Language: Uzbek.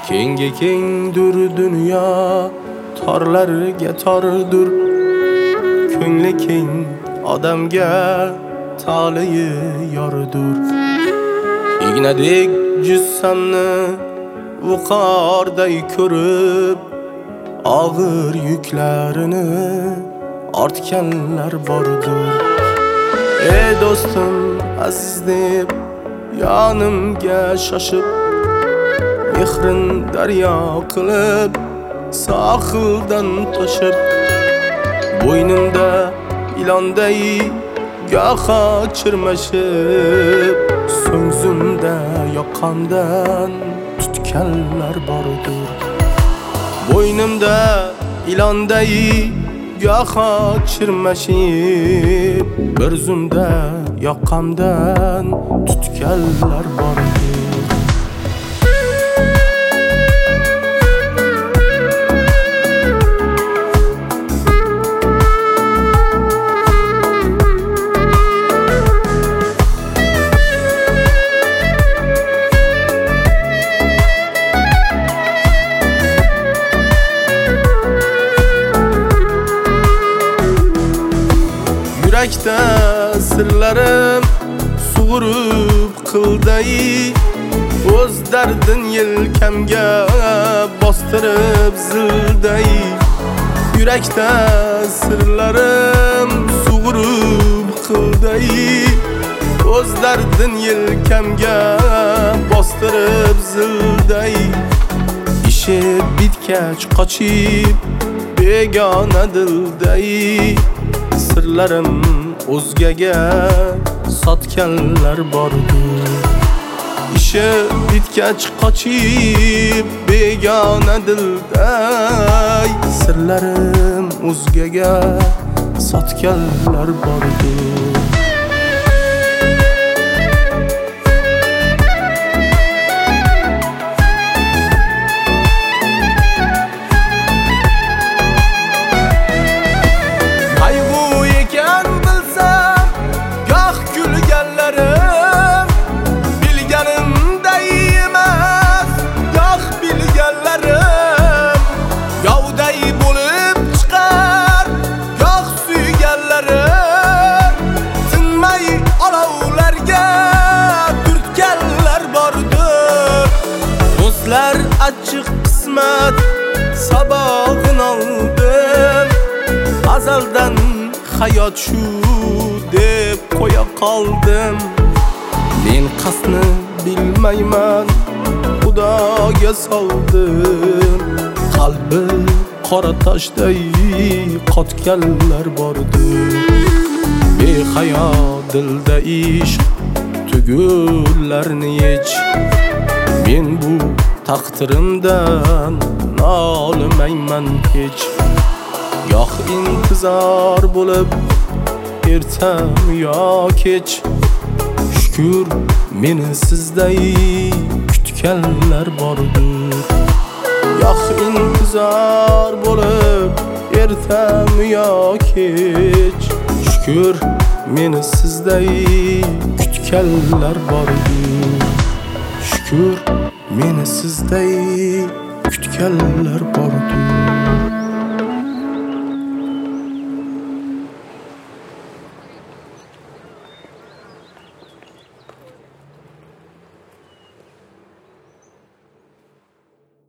Kenge kengdir dunyo, torlarga tordir. Ko'ngli keng odamga taliyi yordir. Ignadek jussamni viqorday ko'rib, og'ir yuklarini ortganlar bordir. Ey do'stim aziz deb yonimga shoshib, mehrin daryo qilib sohildan toshib, bo'ynimda ilonday goho chirmashib, so'ngzimda yoqqandan tutganlar bordir. Bo'ynimda ilonday goho chirmashib, bir zumda yoqqandan tutganlar bordir. Yurakda sirlarim sug'urib qilday, o'z dardin yelkamga bostirib zilday. Yurakda sirlarim sug'urib qilday, o'z dardin yelkamga bostirib zilday. Ishi bitgach qochib begona dilday, sirlarim o'zgaga sotganlar bordir. Ishi bitgach qochib begona dilday, sirlarim o'zgaga sotganlar bordir. Açık kısmet sabahın aldım, azaldan hayat şu deb koya kaldım. Men qasni bilmayman, Xudoga soldim. Qalbi qora toshday qotganlar bordir. Behayo dilda ishq tugullarni yech. Men bu taqdirimdan nolimayman hech. Goh intizor bo'lib ertam yo kech, shukr meni sizday kutganlar bordir. Goh intizor bo'lib ertam yo kech, shukr meni sizday kutganlar bordir. Shukr meni sizday kutganlar bordir.